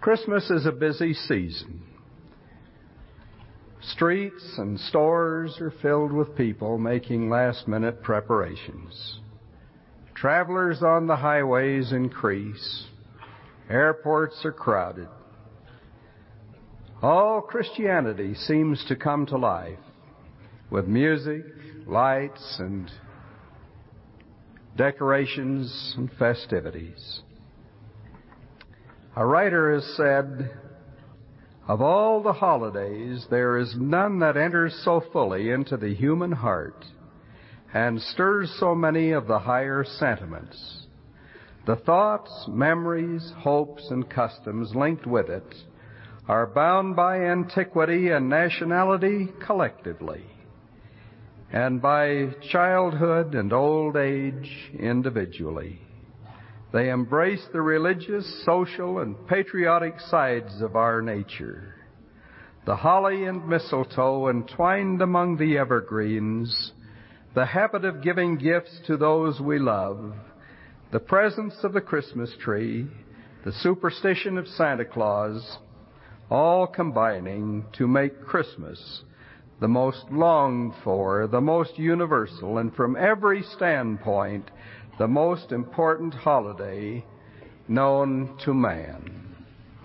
Christmas is a busy season. Streets and stores are filled with people making last-minute preparations. Travelers on the highways increase. Airports are crowded. All Christianity seems to come to life with music, lights, and decorations and festivities. A writer has said, "Of all the holidays, there is none that enters so fully into the human heart and stirs so many of the higher sentiments. The thoughts, memories, hopes, and customs linked with it are bound by antiquity and nationality collectively, and by childhood and old age individually. They embrace the religious, social, and patriotic sides of our nature. The holly and mistletoe entwined among the evergreens, the habit of giving gifts to those we love, the presence of the Christmas tree, the superstition of Santa Claus, all combining to make Christmas the most longed for, the most universal, and from every standpoint, the most important holiday known to man."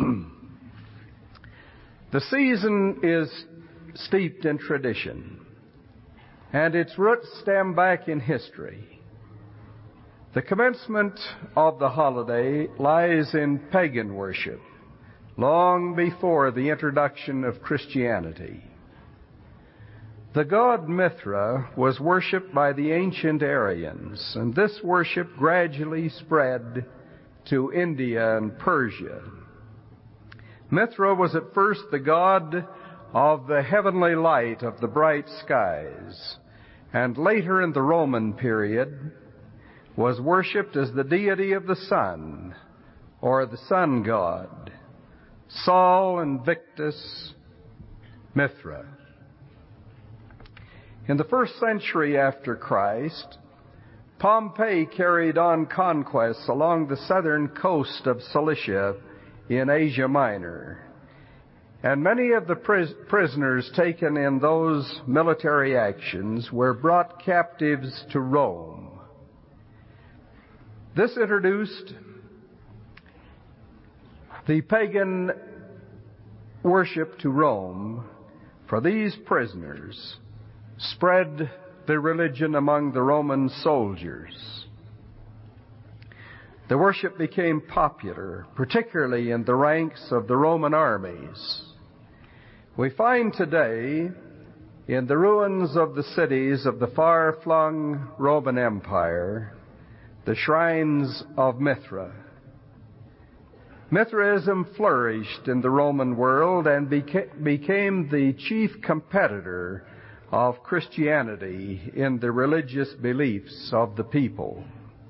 The season is steeped in tradition, and its roots stem back in history. The commencement of the holiday lies in pagan worship, long before the introduction of Christianity. The god Mithra was worshipped by the ancient Aryans, and this worship gradually spread to India and Persia. Mithra was at first the god of the heavenly light of the bright skies, and later in the Roman period was worshipped as the deity of the sun, or the sun god, Sol Invictus Mithra. In the 1st century after Christ, Pompey carried on conquests along the southern coast of Cilicia in Asia Minor, and many of the prisoners taken in those military actions were brought captives to Rome. This introduced the pagan worship to Rome, for these prisoners spread the religion among the Roman soldiers. The worship became popular, particularly in the ranks of the Roman armies. We find today, in the ruins of the cities of the far-flung Roman Empire, the shrines of Mithra. Mithraism flourished in the Roman world and became the chief competitor of Christianity in the religious beliefs of the people.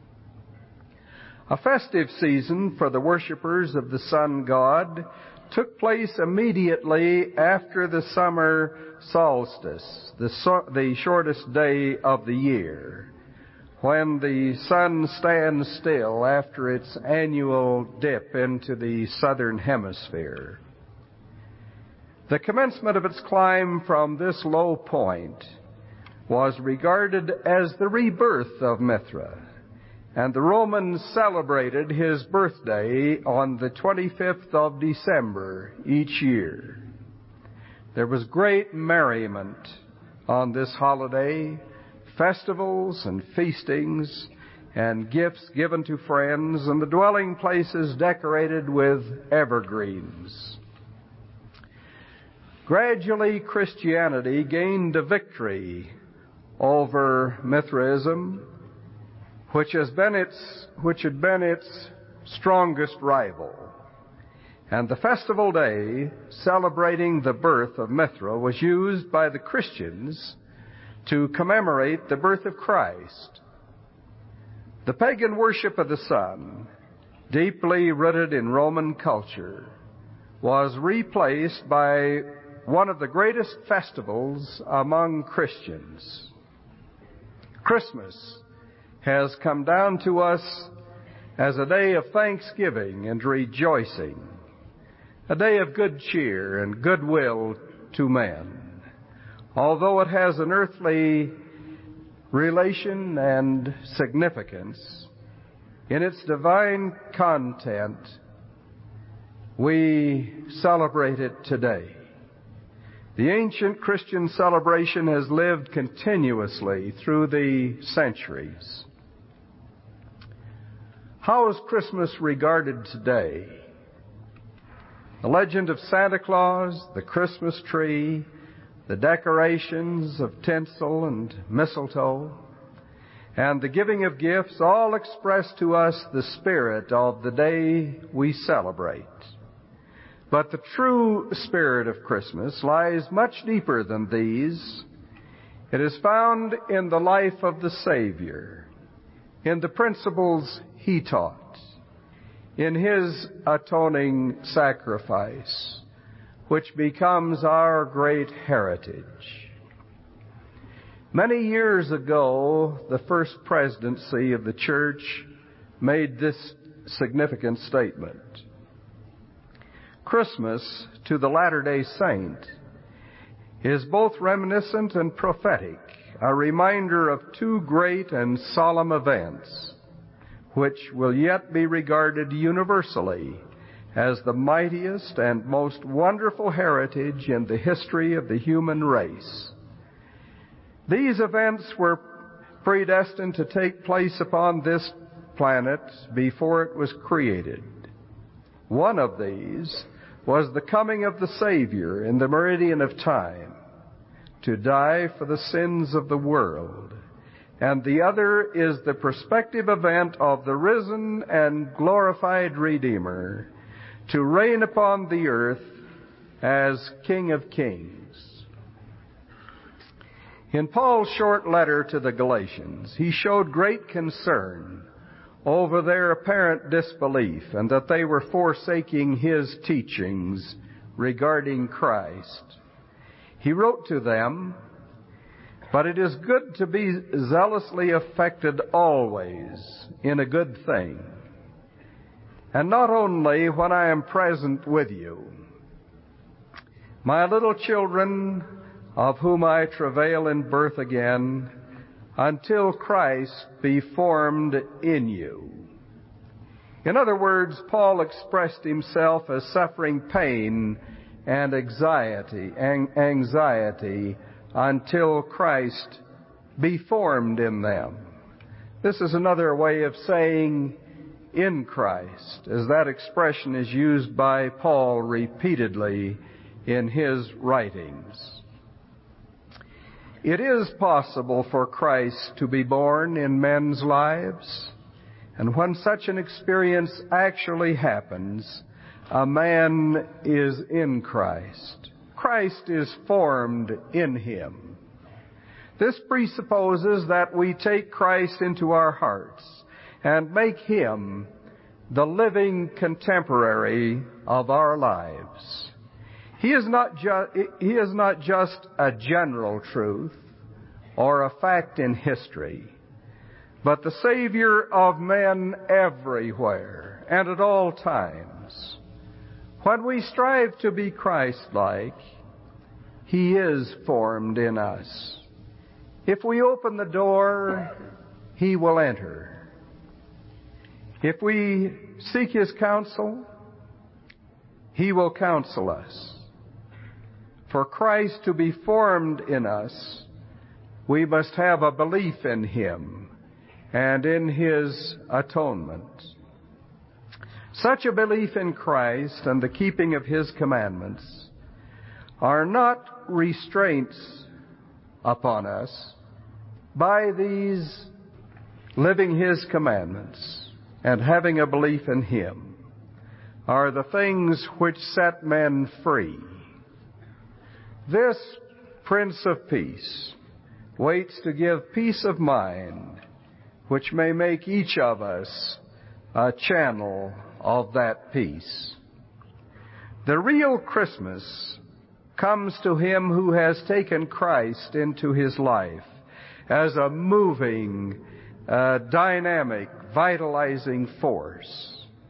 A festive season for the worshippers of the sun god took place immediately after the summer solstice, the shortest day of the year, when the sun stands still after its annual dip into the southern hemisphere. The commencement of its climb from this low point was regarded as the rebirth of Mithra, and the Romans celebrated his birthday on the 25th of December each year. There was great merriment on this holiday, festivals and feastings, and gifts given to friends, and the dwelling places decorated with evergreens. Gradually, Christianity gained a victory over Mithraism, which had been its strongest rival. And the festival day celebrating the birth of Mithra was used by the Christians to commemorate the birth of Christ. The pagan worship of the sun, deeply rooted in Roman culture, was replaced by one of the greatest festivals among Christians. Christmas has come down to us as a day of thanksgiving and rejoicing. a day of good cheer and goodwill to men. Although it has an earthly relation and significance, in its divine content, we celebrate it today. The ancient Christian celebration has lived continuously through the centuries. How is Christmas regarded today? The legend of Santa Claus, the Christmas tree, the decorations of tinsel and mistletoe, and the giving of gifts all express to us the spirit of the day we celebrate. But the true spirit of Christmas lies much deeper than these. It is found in the life of the Savior, in the principles He taught, in His atoning sacrifice, which becomes our great heritage. Many years ago, the first presidency of the church made this significant statement. Christmas, to the Latter-day Saint, is both reminiscent and prophetic, a reminder of two great and solemn events, which will yet be regarded universally as the mightiest and most wonderful heritage in the history of the human race. These events were predestined to take place upon this planet before it was created. One of these was the coming of the Savior in the meridian of time to die for the sins of the world, and the other is the prospective event of the risen and glorified Redeemer to reign upon the earth as King of Kings. In Paul's short letter to the Galatians, he showed great concern over their apparent disbelief and that they were forsaking his teachings regarding Christ. He wrote to them, "But it is good to be zealously affected always in a good thing, and not only when I am present with you. My little children, of whom I travail in birth again, until Christ be formed in you." In other words, Paul expressed himself as suffering pain and anxiety until Christ be formed in them. This is another way of saying in Christ, as that expression is used by Paul repeatedly in his writings. It is possible for Christ to be born in men's lives, and when such an experience actually happens, a man is in Christ. Christ is formed in him. This presupposes that we take Christ into our hearts and make him the living contemporary of our lives. He is not just a general truth or a fact in history, but the Savior of men everywhere and at all times. When we strive to be Christ-like, He is formed in us. If we open the door, He will enter. If we seek His counsel, He will counsel us. For Christ to be formed in us, we must have a belief in Him and in His atonement. Such a belief in Christ and the keeping of His commandments are not restraints upon us. By these living His commandments and having a belief in Him are the things which set men free. This Prince of Peace waits to give peace of mind, which may make each of us a channel of that peace. The real Christmas comes to him who has taken Christ into his life as a moving, dynamic, vitalizing force.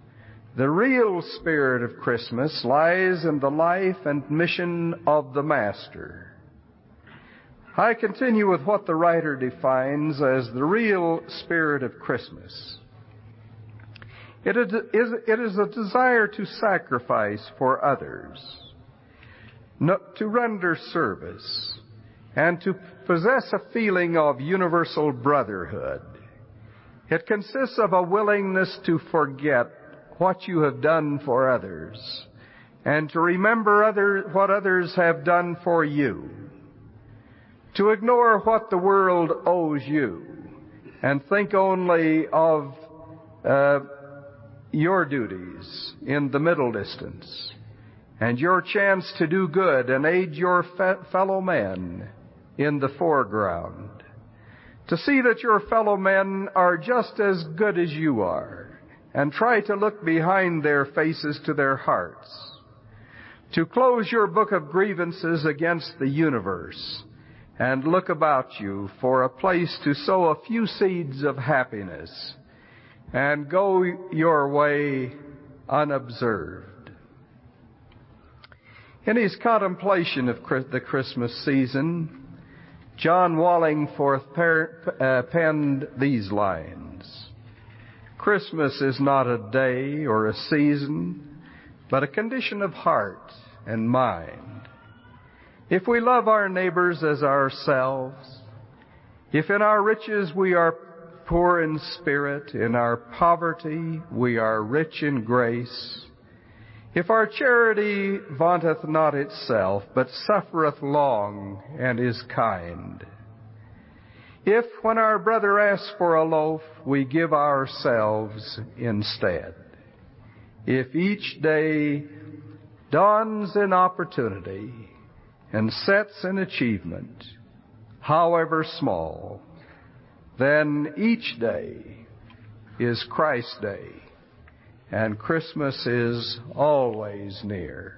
The real spirit of Christmas lies in the life and mission of the Master. I continue with what the writer defines as the real spirit of Christmas. It is a desire to sacrifice for others, to render service, and to possess a feeling of universal brotherhood. It consists of a willingness to forget what you have done for others and to remember what others have done for you, to ignore what the world owes you and think only of your duties in the middle distance and your chance to do good and aid your fellow men in the foreground, to see that your fellow men are just as good as you are and try to look behind their faces to their hearts, to close your book of grievances against the universe and look about you for a place to sow a few seeds of happiness and go your way unobserved. In his contemplation of the Christmas season, John Wallingforth penned these lines: Christmas is not a day or a season, but a condition of heart and mind. If we love our neighbors as ourselves, if in our riches we are poor in spirit, in our poverty we are rich in grace, if our charity vaunteth not itself, but suffereth long and is kind, if, when our brother asks for a loaf, we give ourselves instead, if each day dawns in opportunity and sets an achievement, however small, then each day is Christ's day, and Christmas is always near.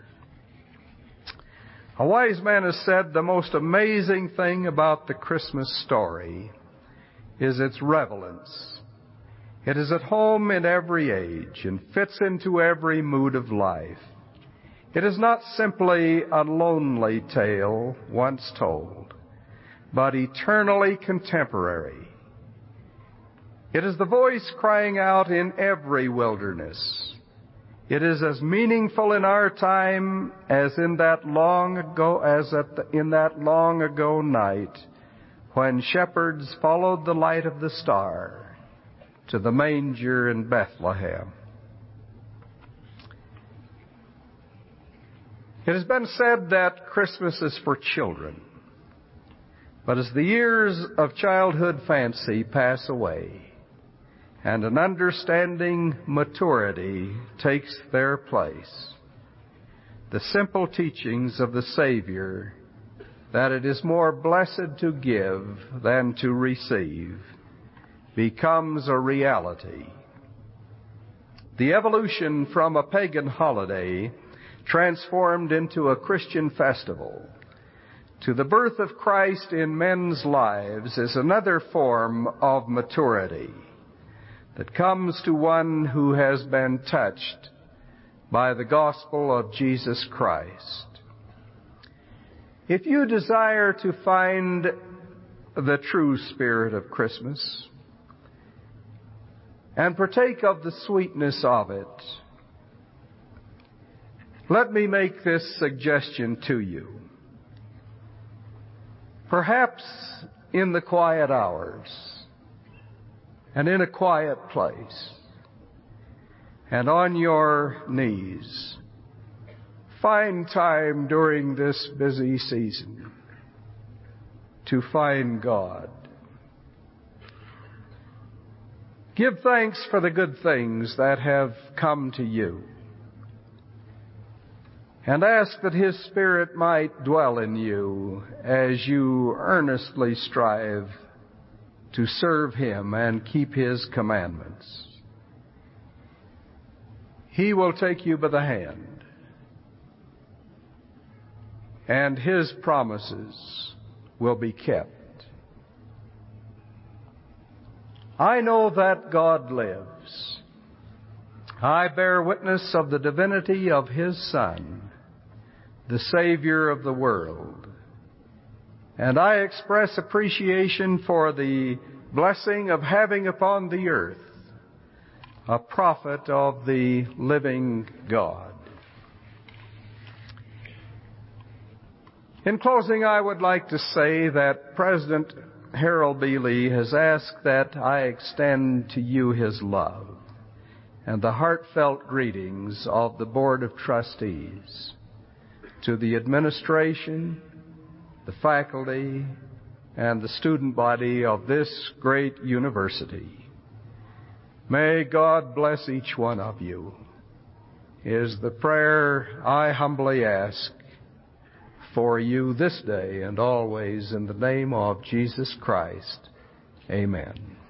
A wise man has said the most amazing thing about the Christmas story is its relevance. It is at home in every age and fits into every mood of life. It is not simply a lonely tale once told, but eternally contemporary. It is the voice crying out in every wilderness. It is as meaningful in our time as in that long ago night when shepherds followed the light of the star to the manger in Bethlehem. It has been said that Christmas is for children, but as the years of childhood fancy pass away and an understanding maturity takes their place, the simple teachings of the Savior that it is more blessed to give than to receive becomes a reality. The evolution from a pagan holiday transformed into a Christian festival to the birth of Christ in men's lives is another form of maturity that comes to one who has been touched by the gospel of Jesus Christ. If you desire to find the true spirit of Christmas and partake of the sweetness of it, let me make this suggestion to you. Perhaps in the quiet hours and in a quiet place and on your knees, find time during this busy season to find God. Give thanks for the good things that have come to you, and ask that His Spirit might dwell in you as you earnestly strive to serve Him and keep His commandments. He will take you by the hand, and His promises will be kept. I know that God lives. I bear witness of the divinity of His Son, the Savior of the world. And I express appreciation for the blessing of having upon the earth a prophet of the living God. In closing, I would like to say that President Harold B. Lee has asked that I extend to you his love and the heartfelt greetings of the Board of Trustees, to the administration, the faculty, and the student body of this great university. May God bless each one of you, is the prayer I humbly ask for you this day and always in the name of Jesus Christ. Amen.